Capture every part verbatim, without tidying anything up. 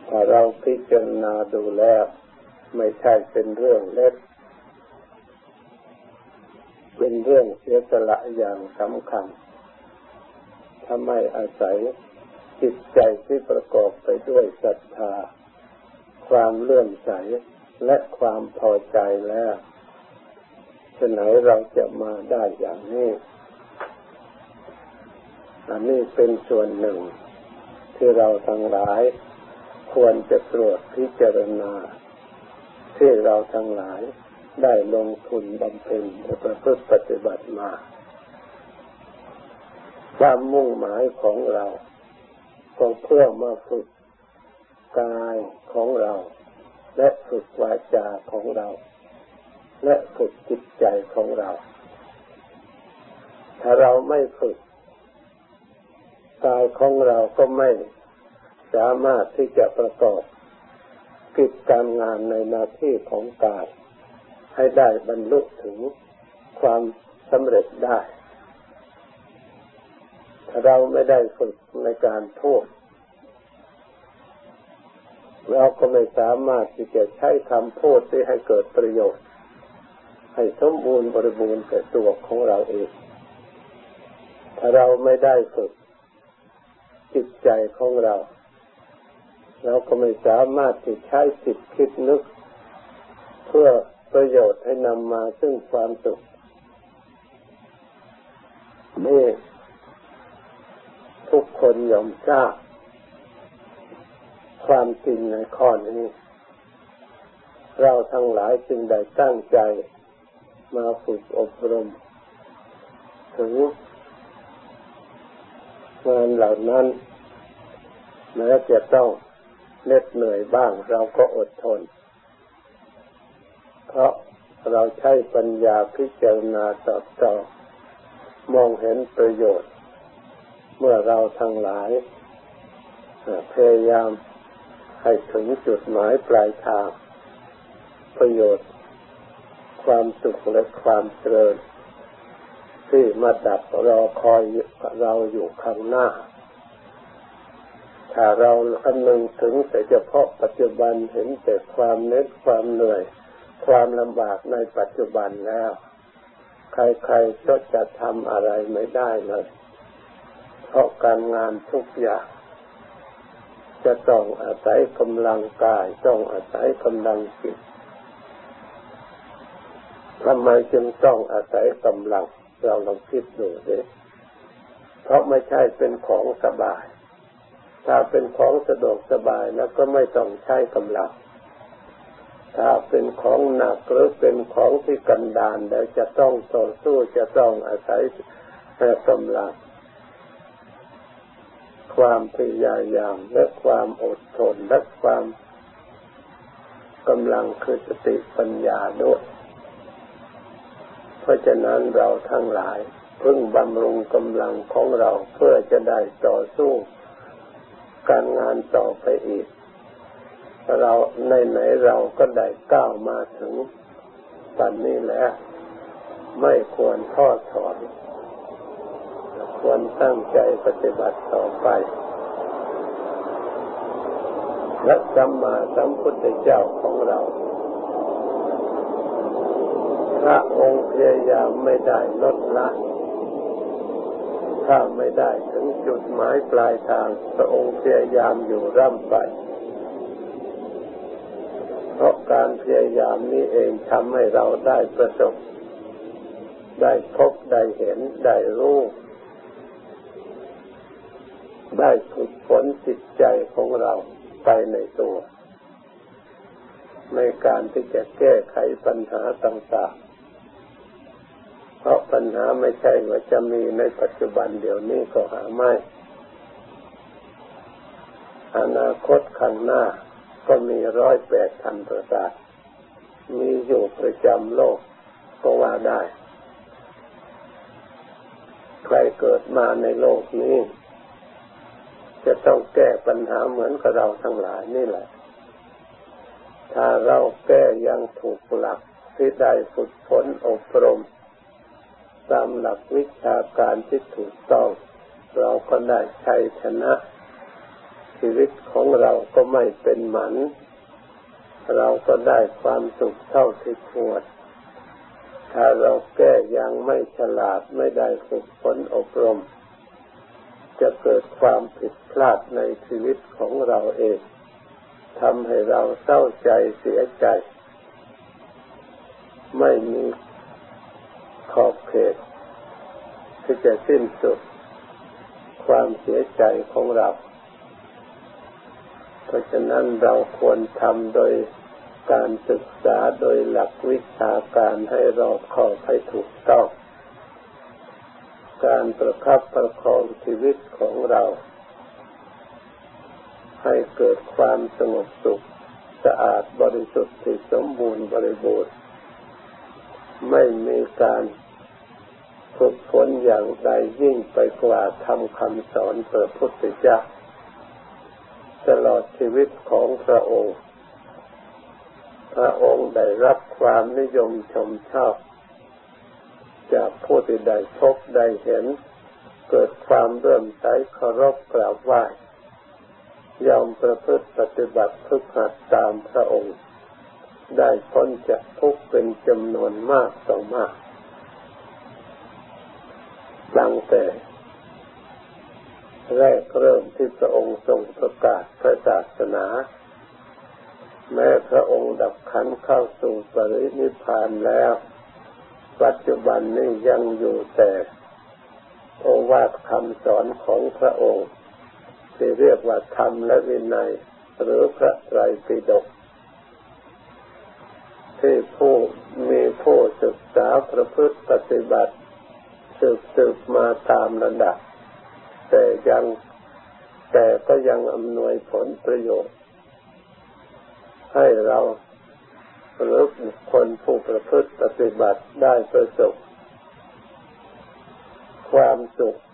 ถ้าเราพิจารณาดูแล้วไม่ใช่เป็นเรื่องเล็กเป็นเรื่องเสียสละอย่างสำคัญถ้าไม่อาศัยจิตใจที่ประกอบไปด้วยศรัทธาความเลื่อมใสและความพอใจแล้วฉะนั้นเราจะมาได้อย่างนี้อันนี้เป็นส่วนหนึ่งที่เราทั้งหลายควรจะตรวจพิจารณาที่เราทั้งหลายได้ลงทุนบำเพ็ญและประพฤติปฏิบัติมาความมุ่งหมายของเราก็เพื่อมาฝึกกายของเราและฝึกวาจาของเราและฝึกจิตใจของเราถ้าเราไม่ฝึกกายของเราก็ไม่สามารถที่จะประกอบกิจการงานในหน้าที่ของกายให้ได้บรรลุถึงความสำเร็จได้ถ้าเราไม่ได้ฝึกในการพูดเราก็ไม่สามารถที่จะใช้คำพูดที่ให้เกิดประโยชน์ให้สมบูรณ์บริบูรณ์แก่ตัวของเราเองถ้าเราไม่ได้ฝึกจิตใจของเราเราก็ไม่สามารถที่ใช้จิตคิดนึกเพื่อประโยชน์ให้นำมาซึ่งความสุขนี่ทุกคนยอมทราบความจริงในข้อนี้เราทั้งหลายจึงได้ตั้งใจมาฝึกอบรมถึงงานเหล่านั้นแม้จะต้องเหน็ดเหนื่อยบ้างเราก็อดทนเพราะเราใช้ปัญญาพิจารณาตอบต่อมองเห็นประโยชน์เมื่อเราทั้งหลายพยายามให้ถึงจุดหมายปลายทางประโยชน์ความสุขและความเจริญที่มาดักรอคอยเราอยู่ข้างหน้าถ้าเราคำนึงถึงแต่เฉพาะปัจจุบันเห็นแต่ความเหน็ดความเหนื่อยความลำบากในปัจจุบันแล้วใครๆก็จะทำอะไรไม่ได้เลยเพราะการงานทุกอย่างจะต้องอาศัยกำลังกายต้องอาศัยกำลังจิตทำไมจึงต้องอาศัยกำลังเราลองคิดดูสิเพราะไม่ใช่เป็นของสบายถ้าเป็นของสะดวกสบายแล้วก็ไม่ต้องใช้กำลังถ้าเป็นของหนักหรือเป็นของที่กันดารแล้วจะต้องต่อสู้จะต้องอาศัยกำลังความพยายามและความอดทนและความกำลังคือสติปัญญาด้วยเพราะฉะนั้นเราทั้งหลายพึงบำรุงกำลังของเราเพื่อจะได้ต่อสู้การงานต่อไปอีกเราในไหนเราก็ได้ก้าวมาถึงปัจจุบันนี้แล้วไม่ควรท้อถอยควรตั้งใจปฏิบัติต่อไปและสัมมาสัมพุทธเจ้าของเราพระองค์พยายามไม่ได้ลดละถ้าไม่ได้ถึงจุดหมายปลายทางพระองค์พยายามอยู่ร่ำไปเพราะการพยายามนี้เองทำให้เราได้ประสบได้พบได้เห็นได้รู้ได้ฝึกฝนจิตใจของเราไปในตัวในการที่จะแก้ไขปัญหาต่างๆเพราะปัญหาไม่ใช่ว่าจะมีในปัจจุบันเดี๋ยวนี้ก็หาไม่อนาคตข้างหน้าก็มีร้อยแปดพันประการมีอยู่ประจำโลกก็ว่าได้ใครเกิดมาในโลกนี้จะต้องแก้ปัญหาเหมือนกับเราทั้งหลายนี่แหละถ้าเราแก้อย่างถูกหลักที่ได้ฝึกฝนอบรมตามหลักวิชาการที่ถูกต้องเราก็ได้ชัยชนะชีวิตของเราก็ไม่เป็นหมันเราก็ได้ความสุขเท่าที่ควรถ้าเราแก้ยังไม่ฉลาดไม่ได้ฝึกฝนอบรมจะเกิดความผิดพลาดในชีวิตของเราเองทำให้เราเศร้าใจเสียใจไม่มีขอบเขตที่จะสิ้นสุดความเสียใจของเราเพราะฉะนั้นเราควรทำโดยการศึกษาโดยหลักวิชาการให้รอบคอบให้ถูกต้องการประคับประคองชีวิตของเราให้เกิดความสงบสุขสะอาดบริสุทธิ์ที่สมบูรณ์บริบูรณ์ไม่มีการฝึกฝนอย่างใดยิ่งไปกว่าธรรมคำสอนพระพุทธเจ้าตลอดชีวิตของพระองค์พระองค์ได้รับความนิยมชมชอบจากผู้ที่ได้พบได้เห็นเกิดความเลื่อมใสเคารพกราบไหว้ยอมประพฤติปฏิบัติทุกหัดตามพระองค์ได้พ้นจากทุกข์เป็นจำนวนมากต่อมากตั้งแต่แรกเริ่มที่พระองค์ทรงประกาศพระศาสนาแม้พระองค์ดับขันธ์เข้าสู่ปรินิพพานแล้วปัจจุบันนี้ยังอยู่แต่โอวาทคำสอนของพระองค์ที่เรียกว่าธรรมและวินัยหรือพระไตรปิฎกที่ผู้มีผู้ศึกษาประพฤติปฏิบัติสืบสืบมาตามระดับแต่ยังแต่ก็ยังอำนวยผลประโยชน์ให้เราหรือบุคคลผู้ประพฤติปฏิบัติได้ประสบความสุข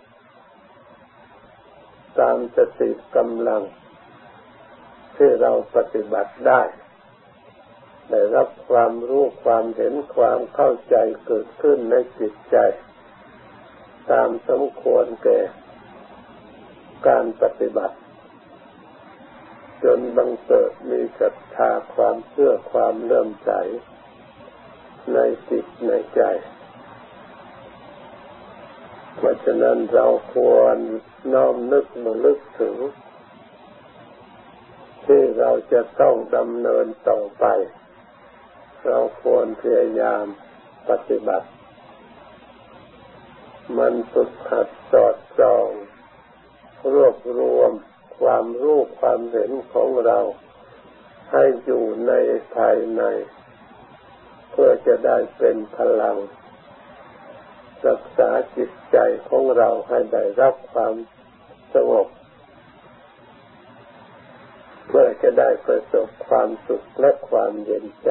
ตามสติกำลังที่เราปฏิบัติได้ได้รับความรู้ความเห็นความเข้าใจเกิดขึ้นในจิตใจตามสมควรแก่การปฏิบัติจนบังเกิดมีศรัทธาความเชื่อความเลื่อมใสในจิตในใจเพราะฉะนั้นเราควรน้อมนึกระลึกถึงที่เราจะต้องดำเนินต่อไปเราควรพยายามปฏิบัติมันฝึกหัดสอดส่องรวบรวมความรู้ความเห็นของเราให้อยู่ในภายในเพื่อจะได้เป็นพลังรักษาจิตใจของเราให้ได้รับความสงบเพื่อจะได้ประสบความสุขและความเย็นใจ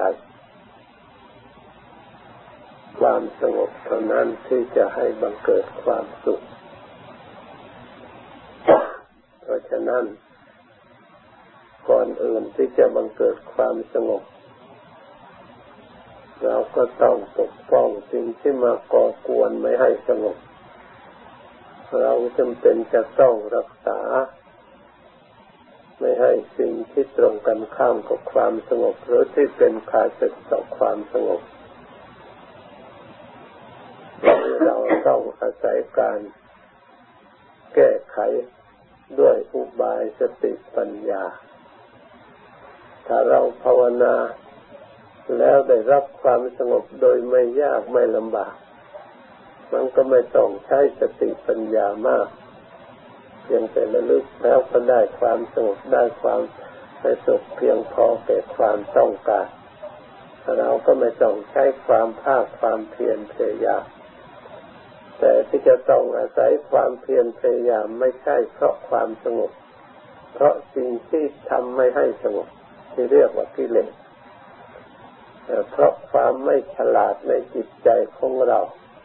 ความสงบเท่านั้นที่จะให้บังเกิดความสุขเพราะฉะนั้นก่อนอื่นที่จะบังเกิดความสงบเราก็ต้องปกป้องสิ่งที่มาก่อกวนไม่ให้สงบเราจำเป็นจะต้องรักษาไม่ให้สิ่งที่ตรงกันข้ามกับความสงบหรือที่เป็นข้าศึกต่อความสงบเราต้องอาศัยการแก้ไขด้วยอุบายสติปัญญาถ้าเราภาวนาแล้วได้รับความสงบโดยไม่ยากไม่ลำบากมันก็ไม่ต้องใช้สติปัญญามากเพียงแต่ระลึกแล้วก็ได้ความสงบได้ความสุขเพียงพอแก่ความต้องการเราก็ไม่ต้องใช้ความภาคความเพียรพยายามแต่ที่จะต้องอาศัยความเพียรพยายามไม่ใช่เพราะความสงบเพราะสิ่งที่ทำไม่ให้สงบที่เรียกว่ากิเลสเพราะความไม่ฉลาดในจิตใจของเรา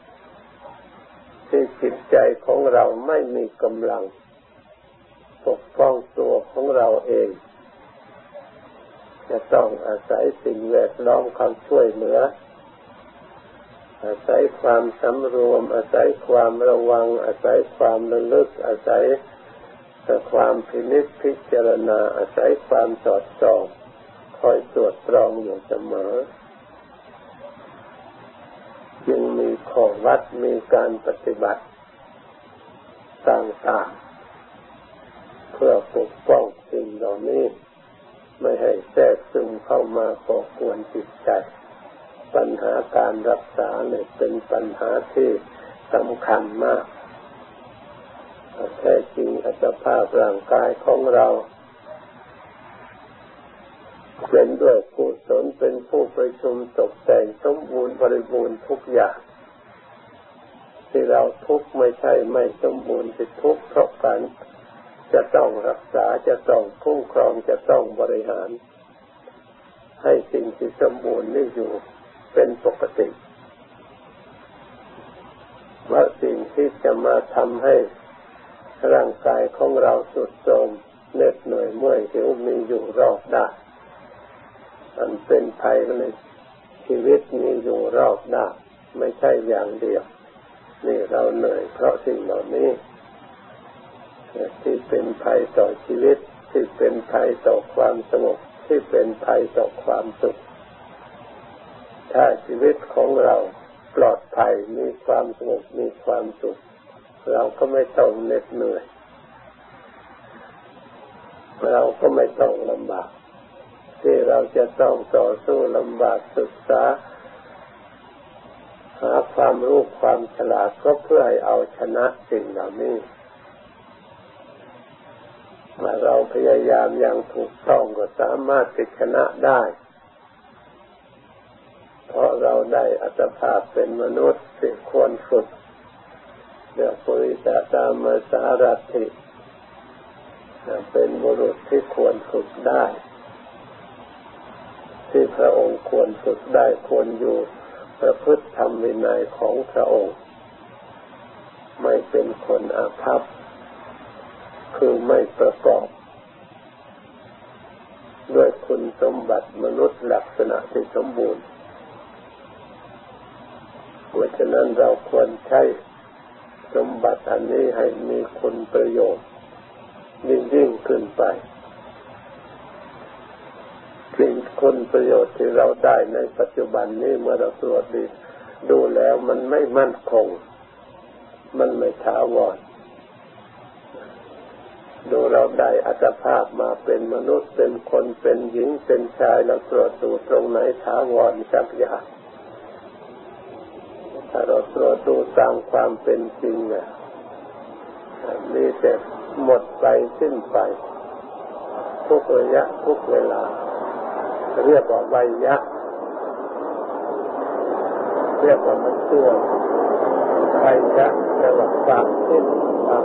ที่จิตใจของเราไม่มีกำลังปกป้องตัวของเราเองจะต้องอาศัยสิ่งแวดล้อมความช่วยเหลืออาศัยความสำรวมอาศัยความระวังอาศัยความระลึกอาศัยแต่ความพินิจพิจารณาอาศัยความสอดส่องคอยตรวจตรองอยู่เสมอจึงมีข้อวัดมีการปฏิบัติต่างๆเพื่อปกป้องสิ่งเหล่านี้ไม่ให้แทรกซึมเข้ามาก่อกวนจิตใจปัญหาการรักษาเนี่ยเป็นปัญหาที่สำคัญมากแท้จริงอัตภาพร่างกายของเราเป็นด้วยกุศลเป็นผู้ประชุมตกแต่งสมบูรณ์บริบูรณ์ทุกอย่างที่เราทุกข์ไม่ใช่ไม่สมบูรณ์ที่ทุกข์เพราะการจะต้องรักษาจะต้องคุ้มครองจะต้องบริหารให้สิ่งที่สมบูรณ์นี่อยู่เป็นปกติว่าสิ่งที่จะมาทำให้ร่างกายของเราทรุดโทรมเหน็ดเหนื่อยเมื่อยหิวมีอยู่รอบด้านมันเป็นภัยในชีวิตมีอยู่รอบด้านไม่ใช่อย่างเดียวนี่เราเหนื่อยเพราะสิ่งเหล่านี้ที่เป็นภัยต่อชีวิตที่เป็นภัยต่อความสงบที่เป็นภัยต่อความสุขถ้าชีวิตของเราปลอดภัยมีความสงบมีความสุขเราก็ไม่ต้องเหน็ดเหนื่อยเราก็ไม่ต้องลำบากที่เราจะต้องต่อสู้ลำบากศึกษาหาความรู้ความฉลาดก็เพื่อให้เอาชนะสิ่งเหล่านี้เมื่อเราพยายามอย่างถูกต้องก็สามารถชนะได้เพราะเราได้อัตภาพเป็นมนุษย์ที่ควรฝึกเรียกปุริสตามสารถิเป็นบุรุษที่ควรฝึกได้ที่พระองค์ควรฝึกได้ควรอยู่ประพฤติธรรมวินัยของพระองค์ไม่เป็นคนอาภัพคือไม่ประกอบด้วยคุณสมบัติมนุษย์ลักษณะที่สมบูรณ์เพราะฉะนั้นเราควรใช้สมบัติอันนี้ให้มีคุณประโยชน์ยิ่งยิ่งขึ้นไปสิ่งคุณประโยชน์ที่เราได้ในปัจจุบันนี้เมื่อเราตรวจดูแล้วมันไม่มั่นคงมันไม่ถาวรดูเราได้อัตภาพมาเป็นมนุษย์เป็นคนเป็นหญิงเป็นชายเราตรวจดูตรงไหนถาวรสักอย่างถ้าเราตรวจดูตามความเป็นจริงเนี่ยมีแต่หมดไปสิ้นไปทุกระยะทุกเวลาเรียกว่าวัยยะเรียกว่ามันเสื่อมวัยยะแปลว่าความสิ้นความ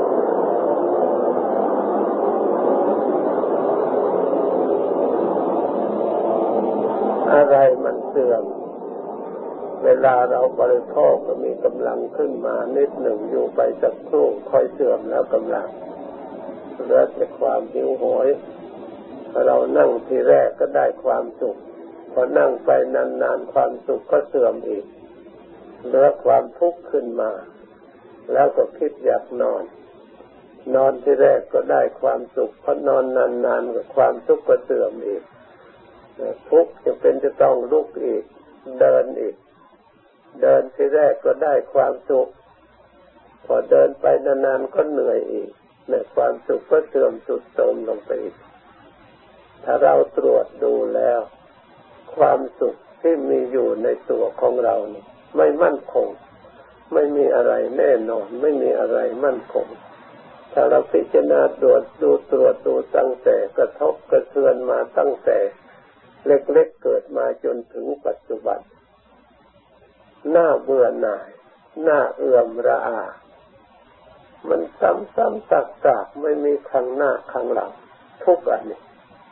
อะไรมันเสื่อมเวลาเราบริโภคก็มีกำลังขึ้นมานิดหนึ่งอยู่ไปสักครู่ค่อยเสื่อมแล้วกำลังเหลือแต่ความหิวโหยเรานั่งทีแรกก็ได้ความสุขพอนั่งไปนานๆความสุขก็เสื่อมอีกเหลือความทุกข์ขึ้นมาแล้วก็คิดอยากนอนนอนทีแรกก็ได้ความสุขพอนอนนานๆก็ความทุกข์ก็เสื่อมอีกทุกข์จะเป็นจะต้องลุกอีกเดินอีกเดินทีแรกก็ได้ความสุขพอเดินไปนานๆก็เหนื่อยอีกเนี่ยความสุขก็เสื่อมทรุดโทรมลงไปอีกถ้าเราตรวจดูแล้วความสุขที่มีอยู่ในตัวของเรานี่ไม่มั่นคงไม่มีอะไรแน่นอนไม่มีอะไรมั่นคงถ้าเราพิจารณาตรวจดูตรวจดูตั้งแต่กระทบกระเทือนมาตั้งแต่เล็กๆเกิดมาจนถึงปัจจุบันน่าเบื่อหน่ายน่าเอื่อมระอามันซ้ำๆซากๆไม่มีข้างหน้าข้างหลังทุกอันนี้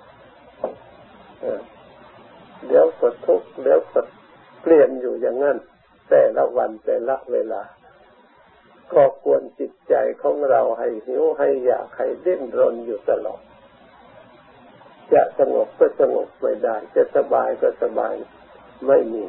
เดี๋ยวก็ทุกข์เดี๋ยวก็เปลี่ยนอยู่อย่างนั้นแต่ละวันแต่ละเวลาก็ควรจิตใจของเราให้หิวให้อยากให้ดิ้นรนอยู่ตลอดจะสงบก็สงบไม่ได้จะสบายก็สบายไม่มี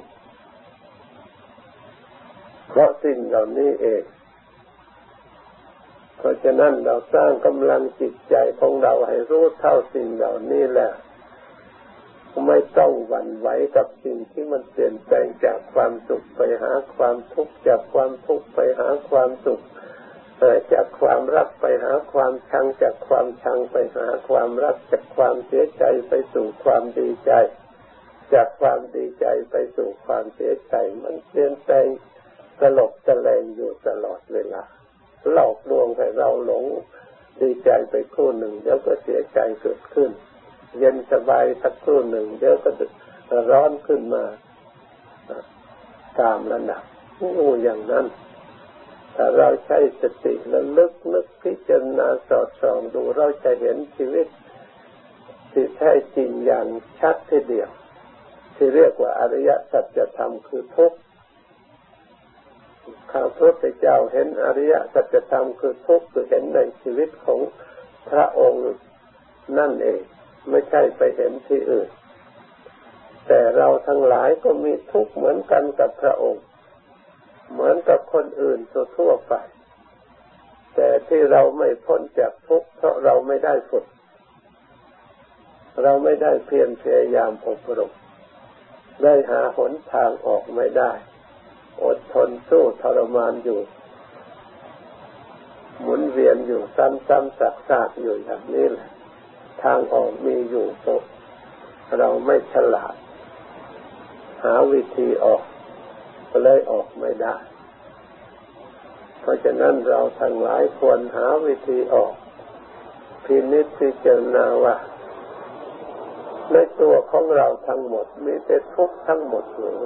เพราะสิ่งเหล่านี้เองเพราะะฉะนั้นเราสร้างกำลังจิตใจของเราให้รู้เท่าสิ่งเหล่านี้แหละไม่ต้องหวั่นไหวกับสิ่งที่มันเปลี่ยนแปลงจากความสุขไปหาความทุกข์จากความทุกข์ไปหาความสุขจากความรักไปหาความชังจากความชังไปหาความรักจากความเสียใจไปสู่ความดีใจจากความดีใจไปสู่ความเสียใจมันเปลี่ยนแปลงตลบตะแลงอยู่ตลอดเวลาหลอกลวงให้เราหลงดีใจไปครู่หนึ่งเดี๋ยวก็เสียใจเกิดขึ้นเย็นสบายสักครู่หนึ่งเดี๋ยวก็ร้อนขึ้นมาตามระดับงูอย่างนั้นถ้าเราใช้สติระลึกนึกพิจารณาสอดส่องดูเราจะเห็นชีวิตที่แท้จริงอย่างชัดทีเดียวที่เรียกว่าอริยสัจธรรมคือทุกข์ข้าพระพุทธเจ้าเห็นอริยสัจธรรมคือทุกข์คือเห็นในชีวิตของพระองค์นั่นเองไม่ใช่ไปเห็นที่อื่นแต่เราทั้งหลายก็มีทุกข์เหมือนกันกับพระองค์เหมือนกับคนอื่นทั่วไปแต่ที่เราไม่พ้นจากทุกข์เพราะเราไม่ได้ฝึกเราไม่ได้เพียรพยายามอบรมได้หาหนทางออกไม่ได้อดทนสู้ทรมานอยู่หมุนเวียนอยู่ซ้ำๆซักๆอยู่อย่างนี้แหละทางออกมีอยู่เราไม่ฉลาดหาวิธีออกก็เลยออกไม่ได้เพราะฉะนั้นเราทั้งหลายควรหาวิธีออกพินิจพิจารณาว่าในตัวของเราทั้งหมดมีแต่ทุกข์ทั้งหมดหรือ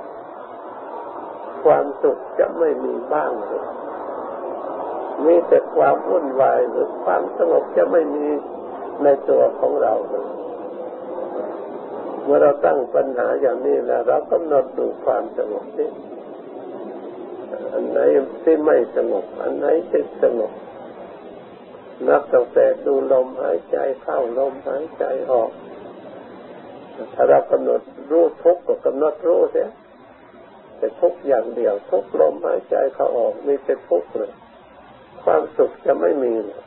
ความสุขจะไม่มีบ้างหรือมีแต่ความวุ่นวายหรือความสงบจะไม่มีในตัวของเราหรือเมื่อเราตั้งปัญหาอย่างนี้แล้วเรากำหนดดูความสงบนี้อันไหนที่ไม่สงบอันไหนที่สงบนับตั้งแต่ดูลมหายใจเข้าลมหายใจออกถ้าเรากำหนดรู้ทุกข์ก็กำหนดรู้เสียแต่ทุกข์อย่างเดียวทุกลมหายใจเข้าออกมีแต่ทุกข์เลยความสุขจะไม่มีเลย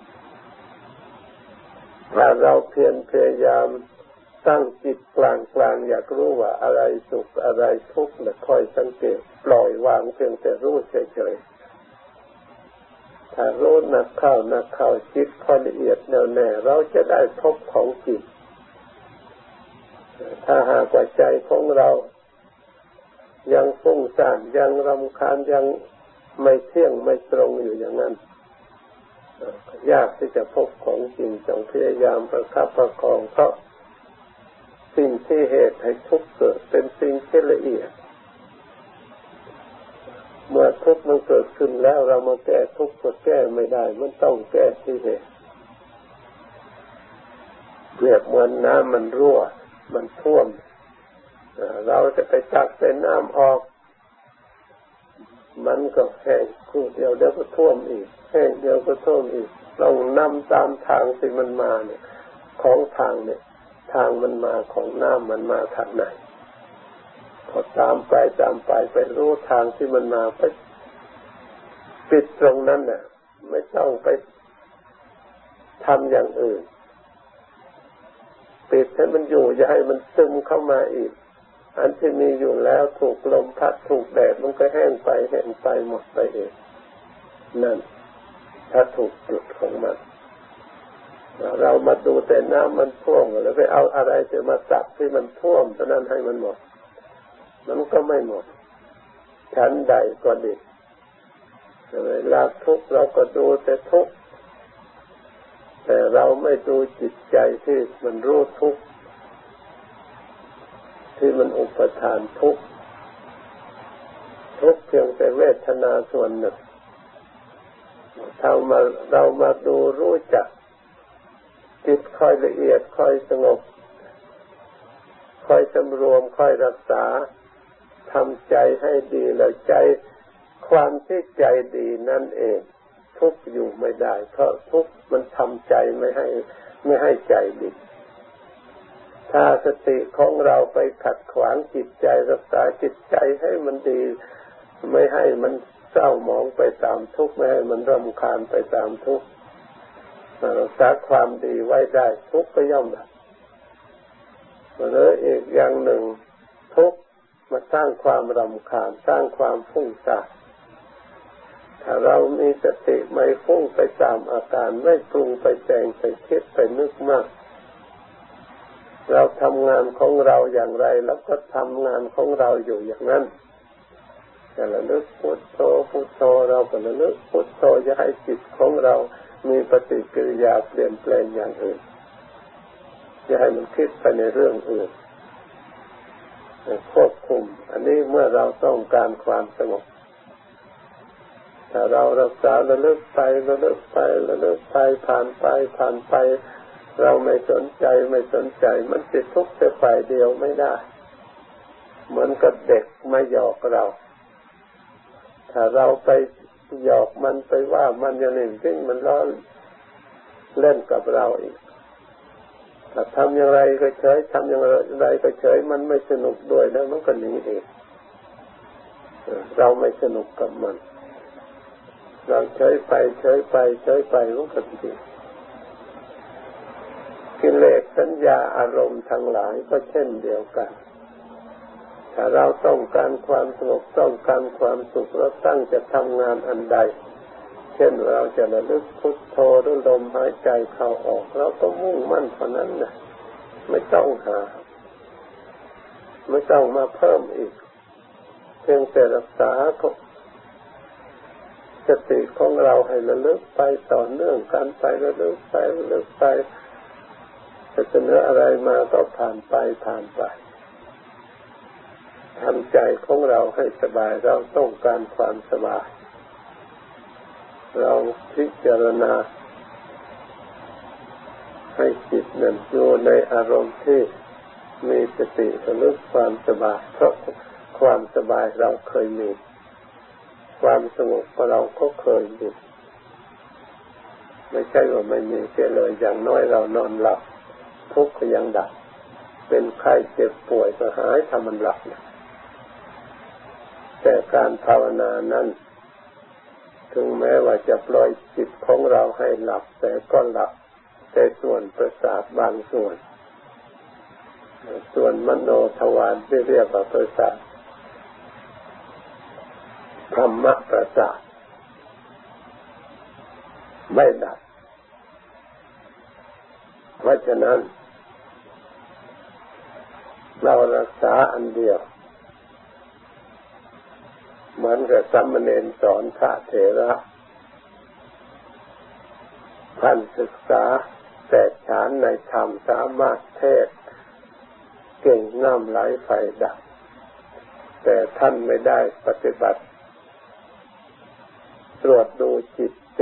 ถ้าเราเพียรพยายามตั้งจิตกลางกลางอยากรู้ว่าอะไรสุขอะไรทุกข์และค่อยสังเกตปล่อยวางเพียงแต่รู้เฉยๆถ้ารู้นักเข้านักเข้าจิตค่อยละเอียดแน่วแน่เราจะได้พบของจริงถ้าหากว่าใจของเรายังฟุ้งซ่านยังรำคาญยังไม่เที่ยงไม่ตรงอยู่อย่างนั้นยากที่จะพบของจริงต้องพยายามประคับประคองเพราะสิ่งที่เหตุให้ทุกข์เกิดเป็นสิ่งที่ละเอียดเมื่อทุกข์มันเกิดขึ้นแล้วเรามาแก้ทุกข์ก็แก้ไม่ได้มันต้องแก้ที่เหตุเปรียบเหมือนน้ำมันรั่วมันท่วมเราจะไปตักเป็นน้ำออกมันก็แห้งคู่เดียวเดี๋ยวก็ท่วมอีกแห้งเดียวก็ท่วมอีกต้องนำตามทางที่มันมาเนี่ยของทางเนี่ยทางมันมาของน้ำมันมาทางไหนพอตามไปตามไปไปรู้ทางที่มันมาไปปิดตรงนั้นน่ะไม่ต้องไปทำอย่างอื่นปิดให้มันอยู่อย่าให้มันซึมเข้ามาอีกอันที่มีอยู่แล้วถูกลมพัดถูกแดดมันก็แห้งไปแห้งไปหมดไปเองนั่นถ้าถูกจุดของมันเรามาดูแต่น้ำมันท่วมแล้วไปเอาอะไรจะมาจับที่มันท่วมเท่านั้นให้มันหมดมันก็ไม่หมดชั้นใดก็ดีเวลาทุกข์เราก็ดูแต่ทุกข์แต่เราไม่ดูจิตใจที่มันรู้ทุกข์ที่มันอุปทานทุกข์ทุกข์เพียงแต่เวทนาส่วนหนึ่งถ้ามาเรามาดูรู้จักจิตค่อยละเอียดค่อยสงบค่อยสำรวมค่อยรักษาทำใจให้ดีแล้วใจความที่ใจดีนั่นเองทุกข์อยู่ไม่ได้เพราะทุกข์มันทำใจไม่ให้ไม่ให้ใจดีถ้าสติของเราไปขัดขวางจิตใจรักษาจิตใจให้มันดีไม่ให้มันเศร้าหมองไปตามทุกข์ไม่ให้มันรำคาญไปตามทุกข์รักษาความดีไว้ได้ทุกข์ก็ย่อมดับหรืออีกอย่างหนึ่งทุกข์มาสร้างความรำคาญสร้างความฟุ้งซ่านถ้าเรามีสติไม่ฟุ้งไปตามอาการไม่ปรุงไปแต่งไปคิดไปนึกมากเราทำงานของเราอย่างไรแล้วก็ทำงานของเราอยู่อย่างนั้นแต่ระลึกพุทโธพุทโธเราก็ระลึกพุทโธอย่าให้จิตของเรามีปฏิกิริยาเปลี่ยนแปลงอย่างอื่นอย่าให้มันคิดไปในเรื่องอื่นควบคุมอันนี้เมื่อเราต้องการความสงบถ้าเรารักษาระลึกไประลึกไประลึกไปผ่านไปผ่านไปเราไม่สนใจไม่สนใจมันติดทุกข์แต่ฝ่ายเดียวไม่ได้เหมือนกับเด็กมาหยอกเราถ้าเราไปหยอกมันไปว่ามันอย่างนี้ซึ่งมันล้อเล่นกับเราอีกถ้าทำอย่างไรก็เฉยทำอย่างไรก็เฉยมันไม่สนุกด้วยแล้วมันก็หนีเองเราไม่สนุกกับมันเราเฉยไปเฉยไปเฉยไปมันก็ดีกิเลสสัญญาอารมณ์ทั้งหลายก็เช่นเดียวกันถ้าเราต้องการความสงบต้องการความสุขเราตั้งจะทำงานอันใดเช่นเราจะระลึกพุทโธหรือลมหายใจเข้าออกเราก็มุ่งมั่นเท่านั้นนะไม่ต้องหาไม่ต้องมาเพิ่มอีกเพียงแต่รักษาสติของเราให้ระลึกไปต่อเนื่องกันไประลึกไประลึกไปจะเสนออะไรมาก็ผ่านไปผ่านไปทำใจของเราให้สบายเราต้องการความสบายเราพิจารณาให้จิตนั้นอยู่ในอารมณ์ที่มีสติระลึกความสบายเพราะความสบายเราเคยมีความสงบเราก็เคยมีไม่ใช่ว่าไม่มีเสียเลยอย่างน้อยเรานอนหลับทุกข์ก็ยังดับเป็นไข้เจ็บป่วยก็หายถ้ามันหลับนะแต่การภาวนานั้นถึงแม้ว่าจะปล่อยจิตของเราให้หลับแต่ก็หลับแต่ส่วนประสาทบางส่วนส่วนมโนทวารที่เรียกว่าประสาทธรรมประสาทไม่ดับเพราะฉะนั้นเรารักษาอันเดียวเหมือนกับสามเณรสอนพระเถระท่านศึกษาแตกฉานในธรรมสามารถเทศเก่งน้ำไหลไฟดับแต่ท่านไม่ได้ปฏิบัติตรวจดูจิตใจ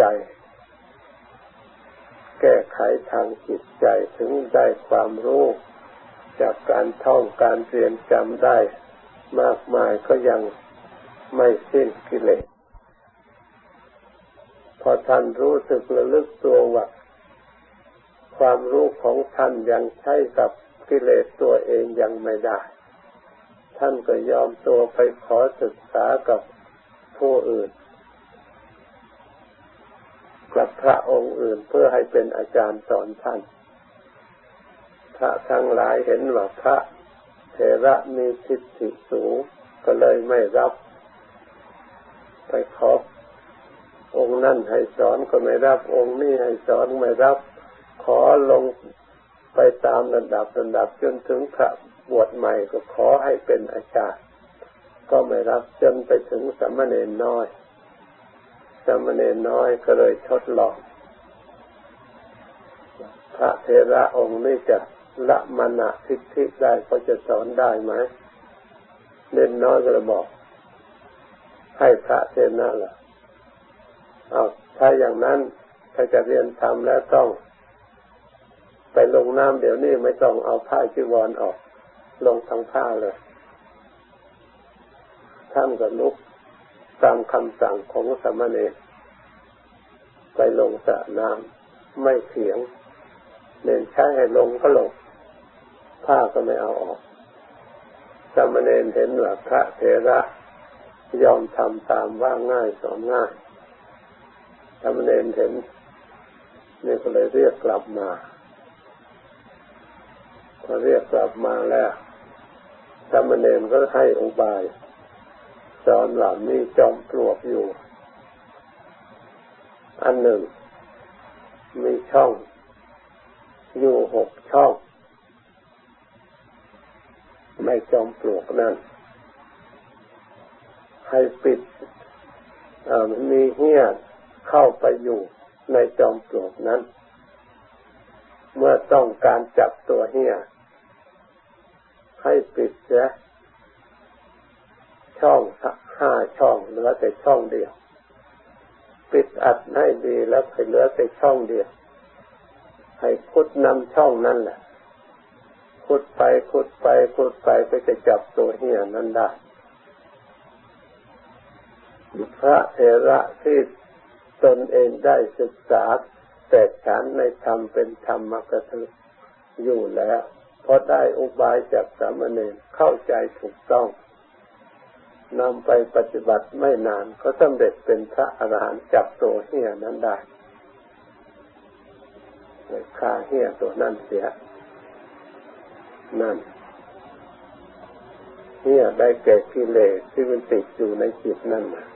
แก้ไขทางจิตใจถึงได้ความรู้จากการท่องการเรียนจำได้มากมายก็ยังไม่สิ้นกิเลสพอท่านรู้สึกระลึกตัวว่าความรู้ของท่านยังใช้กับกิเลสตัวเองยังไม่ได้ท่านก็ยอมตัวไปขอศึกษากับผู้อื่นกับพระองค์อื่นเพื่อให้เป็นอาจารย์สอนท่านพระทั้งหลายเห็นว่าพระเถระมีทิฏฐิสูงก็เลยไม่รับไปขอองค์นั่นให้สอนก็ไม่รับองค์นี้ให้สอนไม่รับขอลงไปตามระดับระดับจนถึงพระบวชใหม่ก็ขอให้เป็นอาจารย์ก็ไม่รับจนไปถึงสามเณรน้อยสามเณรน้อยก็เลยทดลองพระเถระองค์นี้จะละมานะทิฏฐิได้ก็จะสอนได้ไหมเนรน้อยก็เลยบอกให้พระเถระล่ะเอาถ้าอย่างนั้นถ้าจะเรียนธรรมแล้วต้องไปลงน้ำเดี๋ยวนี้ไม่ต้องเอาผ้าจีวรออกลงทั้งผ้าเลยท่านก็ลุกตามคำสั่งของสามเณรไปลงสระน้ำไม่เถียงเน้นใช้ให้ลงก็ลงผ้าก็ไม่เอาออกสามเณรเห็นว่าพระเถระยอมทำตามว่าง่ายสอนง่ายสามเณรเห็นนี่ก็เลยเรียกกลับมาพอเรียกกลับมาแล้วสามเณรก็ให้อุบายสอนเหล่านี้จอมปลวกอยู่อันหนึ่งมีช่องอยู่หกช่องในจอมปลวกนั้นให้ปิดมีเหี้ยเข้าไปอยู่ในจอมปลวกนั้นเมื่อต้องการจับตัวเหี้ยให้ปิดเสียช่องห้าช่องเหลือแต่ช่องเดียวปิดอัดให้ดีแล้วให้เหลือแต่ช่องเดียวให้ขุดนำช่องนั้นแหละขุดไปขุดไปขุดไปก็จะจับตัวเหี้ยนั้นได้พระเถระที่ตนเองได้ศึกษาแต่ฉันในธรรมเป็นธรรมกถึกอยู่แล้วพอได้อุบายจากสามเณรเข้าใจถูกต้องนำไปปฏิบัติไม่นานก็สำเร็จเป็นพระอรหันต์จับตัวเหี้ยนั้นได้ฆ่าเหี้ยตัวนั้นเสียนั่นเหี้ยได้แก่กิเลสที่มันติดอยู่ในจิตนั่นนะ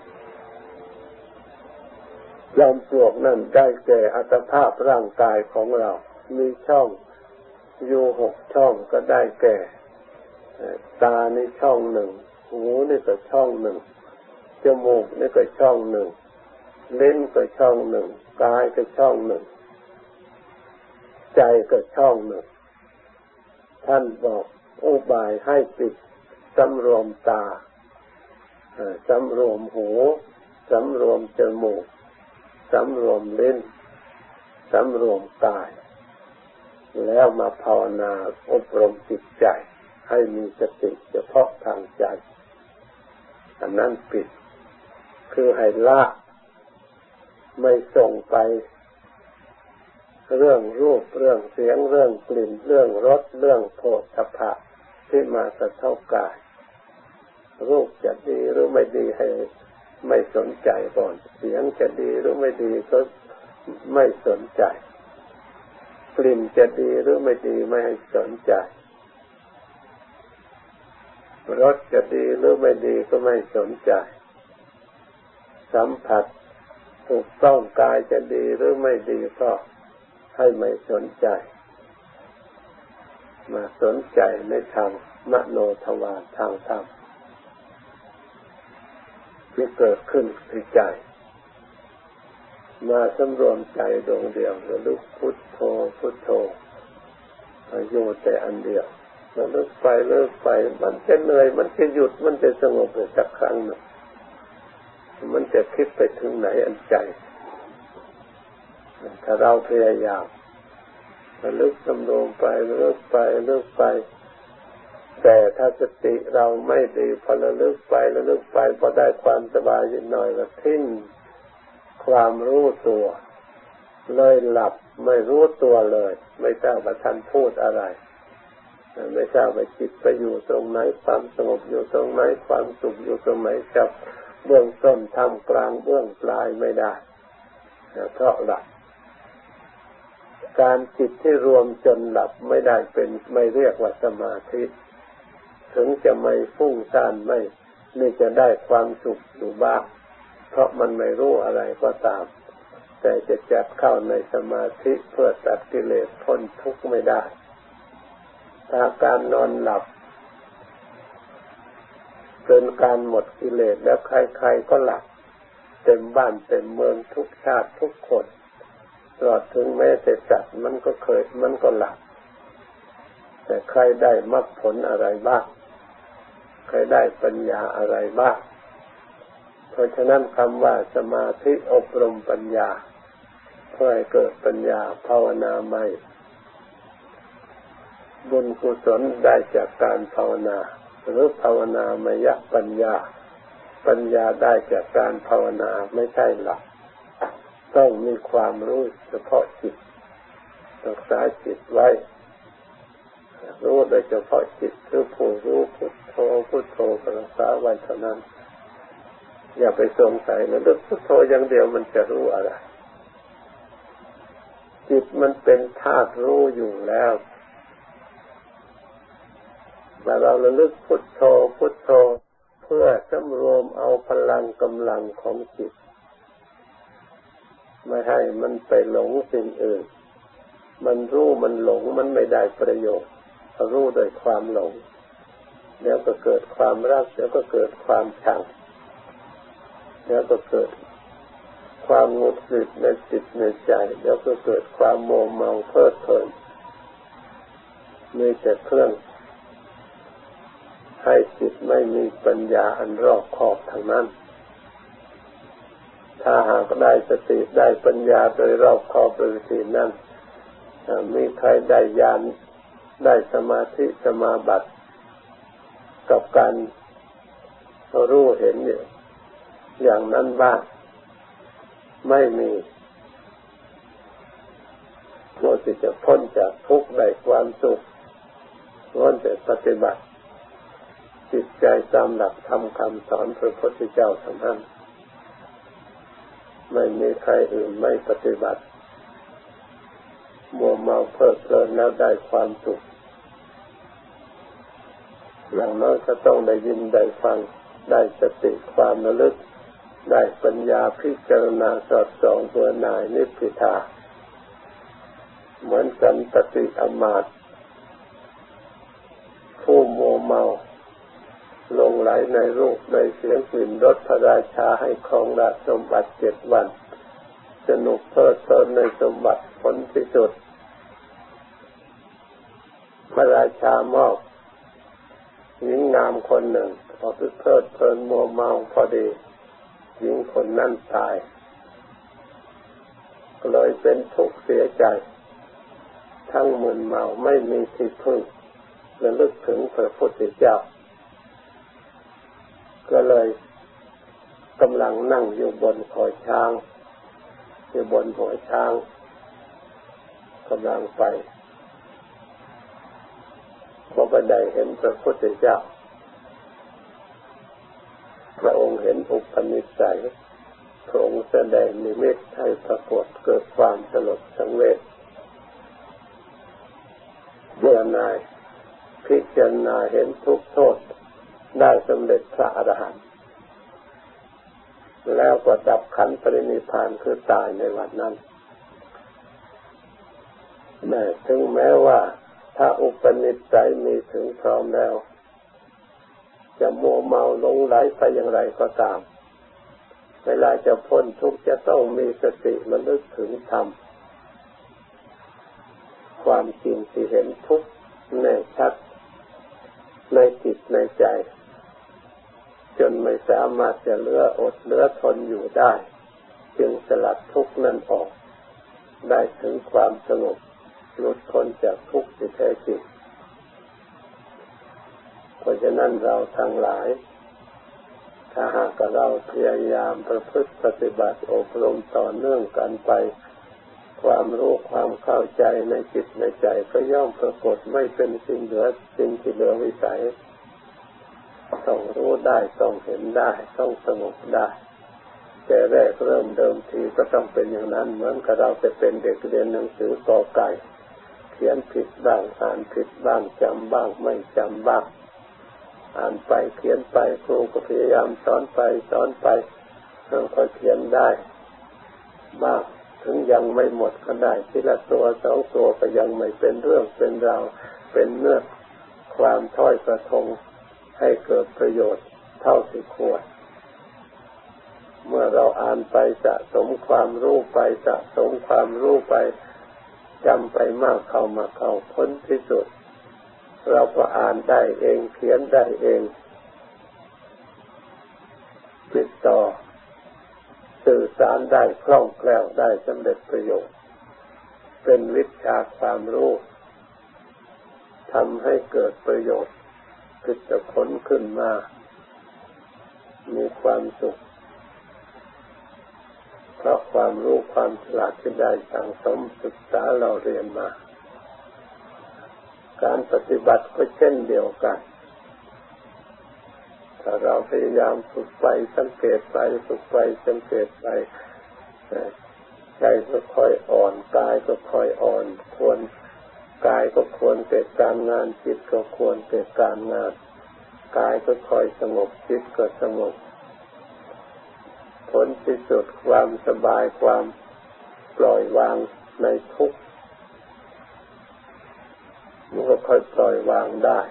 จอมปลวกนั่นได้แก่อัตภาพร่างกายของเรามีช่องอยู่หกช่องก็ได้แก่ตาในช่องหนึ่งหูนี่ก็ช่องหนึ่งจมูกนี่ก็ช่องหนึ่งลิ้นก็ช่องหนึ่งกายก็ช่องหนึ่งใจก็ช่องหนึ่งท่านบอกอุบายให้ปิดสำรวมตาสำรวมหูสำรวมจมูกสำรวมลิ้นสำรวมกายแล้วมาภาวนาอบรมจิตใจให้มีสติเฉพาะทางใจอันนั้นปิดคือให้ละไม่ส่งไปเรื่องรูปเรื่องเสียงเรื่องกลิ่นเรื่องรสเรื่องโผฏฐัพพะที่มากระทบกายรูปจะดีหรือไม่ดีให้ไม่สนใจก่อนเสียงจะดีหรือไม่ดีก็ไม่สนใจกลิ่นจะดีหรือไม่ดีไม่ให้สนใจรสจะดีหรือไม่ดีก็ไม่สนใจสัมผัสถูกต้องกายจะดีหรือไม่ดีก็ให้ไม่สนใจมาสนใจในทางมโนทวารทางธรรมที่เกิดขึ้นในใจมาสำรวมใจดวงเดียวระลึกพุทโธพุทโธอยู่แต่อันเดียวระลึกไประลึกไปมันจะเหนื่อยมันจะหยุดมันจะสงบสักครั้งหนึ่งมันจะคิดไปถึงไหนอันใจถ้าเราพยายามระลึกสำรวมไประลึกไประลึกไปแต่ถ้าสติเราไม่ดีพอระลึกไประลึกไปพอได้ความสบายนิดหน่อยก็ทิ้งความรู้ตัวเลยหลับไม่รู้ตัวเลยไม่ทราบว่าท่านพูดอะไรไม่ทราบว่าจิตไปอยู่ตรงไหนความสงบอยู่ตรงไหนความสุขอยู่ตรงไหนจับเบื้องต้นท่ามกลางเบื้องปลายไม่ได้เพราะหลับการจิตที่รวมจนหลับไม่ได้เป็นไม่เรียกว่าสมาธิถึงจะไม่ฟุ้งซ่านไม่นี่จะได้ความสุขอยู่บ้างเพราะมันไม่รู้อะไรก็ตามแต่จะจัดเข้าในสมาธิเพื่อตัดกิเลสพ้นทุกข์ไม่ได้ถ้าการนอนหลับเกินการหมดกิเลสแล้วใครๆก็หลับเต็มบ้านเต็มเมืองทุกชาติทุกคนตลอดถึงแม้แต่สัตว์มันก็เคยมันก็หลับแต่ใครได้มรรคผลอะไรบ้างใครได้ปัญญาอะไรบ้างเพราะฉะนั้นคำว่าสมาธิอบรมปัญญาเพื่อให้เกิดปัญญาภาวนาใหม่บุญกุศลได้จากการภาวนาหรือภาวนามยปัญญาปัญญาได้จากการภาวนาไม่ใช่หลักต้องมีความรู้เฉพาะจิตรักษาจิตไว้รู้โดยเฉพาะจิตคือผู้รู้พุทโธพุทโธรักษาไว้เท่านั้นอย่าไปสงสัยนะนึกพุทโธอย่างเดียวมันจะรู้อะไรจิตมันเป็นธาตุรู้อยู่แล้วแต่เราระลึกพุทโธพุทโธเพื่อสำรวมเอาพลังกำลังของจิตไม่ให้มันไปหลงสิ่งอื่นมันรู้มันหลงมันไม่ได้ประโยชน์รู้โดยความหลงเดี๋ยวก็เกิดความรักเดี๋ยวก็เกิดความชังเดี๋ยวก็เกิดความหงุดหงิดในจิตในใจเดี๋ยวก็เกิดความโมเมาเพลิดเพลินมีแต่เครื่องให้จิตไม่มีปัญญาอันรอบคอบทางนั้นถ้าหากได้สติได้ปัญญาโดยรอบคอบโดยสินั้นมีใครได้ญาณได้สมาธิสมาบัติกับการรู้เห็นเนี่ยอย่างนั้นบ้างไม่มีเราจะพ้นจากทุกข์ได้ความสุขล้วนแต่ปฏิบัติจิตใจตามหลักธรรมคำสอนพระพุทธเจ้าเท่านั้นไม่มีใครอื่นไม่ปฏิบัติมัวเมาเพลิดเพลินแล้วได้ความสุขอย่างน้อยก็ต้องได้ยินได้ฟังได้สติความระลึกได้ปัญญาพิจารณาสอดส่องเบื่อหน่ายนิพพิทาเหมือนกันปฏิอมาตย์ผู้มัวเมาหลงไหลในรูปในเสียงกลิ่นรสพระราชาให้ครองราชสมบัติเจ็ดวันสนุกเพลิดเพลินในสมบัติผลที่สุดพระราชามอบหญิงงามคนหนึ่งพอไปเพลิดเพลินมัวเมาพอดีหญิงคนนั้นตายก็เลยเป็นทุกข์เสียใจทั้งมึนเมาไม่มีที่พึ่งระลึกถึงพระพุทธเจ้าก็เลยกำลังนั่งอยู่บนคอช้างอยู่บนหัวช้างกำลังไปพอบันไดเห็นพระพุทธเจ้าพระองค์เห็นอุปนิสัยพระองค์แสดงนิมิตให้ปรากฏเกิดความสลดสังเวชเบื่อหน่ายพิจารณาเห็นทุกข์โทษได้สำเร็จพระอรหันต์แล้วก็ดับขันธ์ปรินิพพานคือตายในวันนั้นแม้ถึงแม้ว่าถ้าอุปนิสัยมีถึงพร้อมแล้วจะมัวเมาหลงไหลไปอย่างไรก็ตามเวลาจะพ้นทุกข์จะต้องมีสติระลึกถึงธรรมความจริงที่เห็นทุกข์แน่ชัดในจิตในใจจนไม่สามารถจะเหลืออดเหลือทนอยู่ได้จึงสลัดทุกข์นั้นออกได้ถึงความสงบหลุดพ้นจากทุกข์ที่แท้จริงเพราะฉะนั้นเราทั้งหลายถ้าหากเราพยายามประพฤติปฏิบัติอบรมต่อเนื่องกันไปความรู้ความเข้าใจในจิตในใจก็ย่อมปรากฏไม่เป็นสิ่งเหลือสิ่งที่เหลือวิสัยต้องรู้ได้ต้องเห็นได้ต้องสงบได้แต่แรกเริ่มเดิมทีก็ต้องเป็นอย่างนั้นเหมือนกับเราจะเป็นเด็กเรียนหนังสือกอไก่เขียนผิดบ้างอ่านผิดบ้างจำบ้างไม่จำบ้างอ่านไปเขียนไปครูก็พยายามสอนไปสอนไปเราก็เขียนได้บ้างถึงยังไม่หมดก็ได้ทีละตัวสองตัวก็ยังไม่เป็นเรื่องเป็นราวเป็นเนื้อความถ้อยกระทงให้เกิดประโยชน์เท่าที่ควรเมื่อเราอ่านไปสะสมความรู้ไปสะสมความรู้ไปจำไปมากเข้ามาเข้าพ้นที่สุดเราก็อ่านได้เองเขียนได้เองติดต่อสื่อสารได้คล่องแคล่วได้สำเร็จประโยชน์เป็นวิชาความรู้ทำให้เกิดประโยชน์คิดจะผลขึ้นมามีความสุขเพราะความรู้ความฉลาดที่ได้สั่งสมศึกษาเราเรียนมาการปฏิบัติก็เช่นเดียวกันถ้าเราพยายามฝึกไปสังเกตไปฝึกไปสังเกตไปใจก็ค่อยอ่อนกายก็ค่อยอ่อนควรกายก็ควรเกิดการงานจิตก็ควรเกิดการงานกายก็ค่อยสงบจิตก็สงบผลที่สุดความสบายความปล่อยวางในทุกข์มันก็ค่อยปล่อยวางได้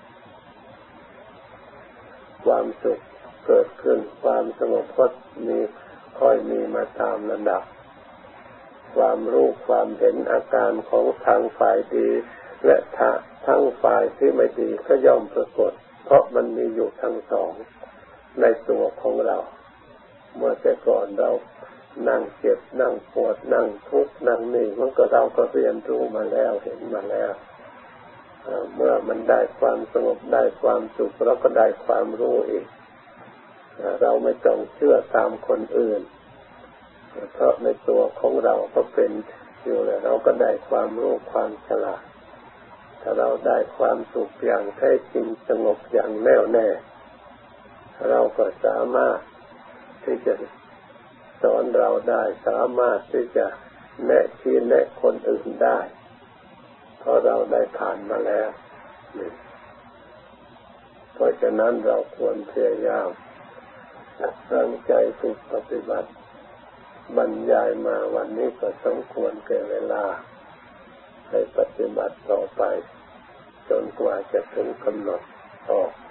ความสุขเกิดขึ้นความสงบก็มีค่อยมีมาตามระดับความรู้ความเห็นอาการของทางฝ่ายดีและทั้งฝ่ายที่ไม่ดีก็ย่อมปรากฏเพราะมันมีอยู่ทั้งสองในตัวของเราเมื่อแต่ก่อนเรานั่งเจ็บนั่งปวดนั่งทุกข์นั่งนี่มันก็เราก็เรียนรู้มาแล้วเห็นมาแล้วเมื่อมันได้ความสงบได้ความสุขเราก็ได้ความรู้อีกเราไม่ต้องเชื่อตามคนอื่นเพราะในตัวของเราก็เป็นอยู่แล้วเราก็ได้ความรู้ความฉลาดถ้าเราได้ความสุขอย่างแท้จริงสงบอย่างแน่วแน่เราก็สามารถที่จะสอนเราได้สามารถที่จะแนะชี้แนะคนอื่นได้เพราะเราได้ผ่านมาแล้วเพราะฉะนั้นเราควรพยายามตั้งใจฝึกปฏิบัติบรรยายมาวันนี้ก็สมควรแก่เวลาให้ปฏิบัติต่อไปจนกว่าจะถึงกำหนดออก